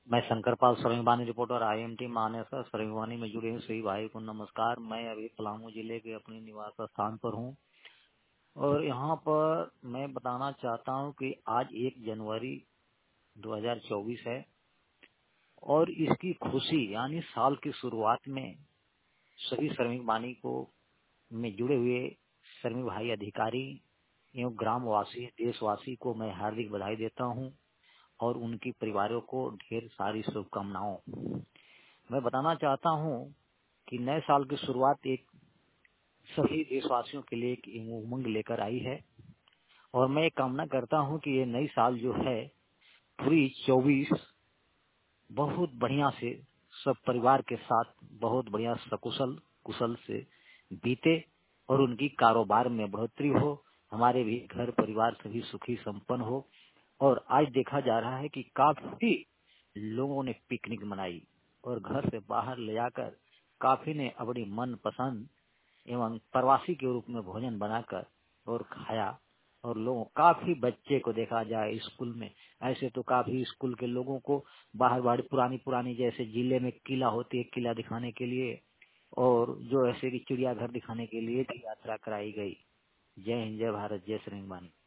मैं Shankarpal Sarangwani reporter IMT Manesar Sarangwani में जुड़े हुए सभी भाई को नमस्कार। मैं अभी पलामू जिले के अपने निवास स्थान पर हूँ और यहाँ पर मैं बताना चाहता हूँ कि आज 1 जनवरी 2024 है और इसकी खुशी यानी साल की शुरुआत में सभी श्रमिक वानी को में जुड़े हुए श्रमिक भाई अधिकारी एवं ग्रामवासी देशवासी को मैं हार्दिक बधाई देता हूँ और उनकी परिवारों को ढेर सारी शुभकामनाओं। मैं बताना चाहता हूँ कि नए साल की शुरुआत एक सभी देशवासियों के लिए एक उमंग लेकर आई है और मैं कामना करता हूँ कि ये नई साल जो है पूरी 24 बहुत बढ़िया से सब परिवार के साथ बहुत बढ़िया सकुशल कुशल से बीते और उनकी कारोबार में बढ़ोतरी हो, हमारे भी घर परिवार सभी सुखी संपन्न हो। और आज देखा जा रहा है कि काफी लोगों ने पिकनिक मनाई और घर से बाहर ले जाकर काफी ने अपनी मन पसंद एवं प्रवासी के रूप में भोजन बनाकर और खाया और लोगों काफी बच्चे को देखा जाए स्कूल में ऐसे तो काफी स्कूल के लोगों को बाहर बाहर पुरानी पुरानी जैसे जिले में किला होती है किला दिखाने के लिए और जो ऐसे कि चिड़ियाघर दिखाने के लिए भी यात्रा कराई गई। जय हिंद, जय भारत, जय श्री वानी।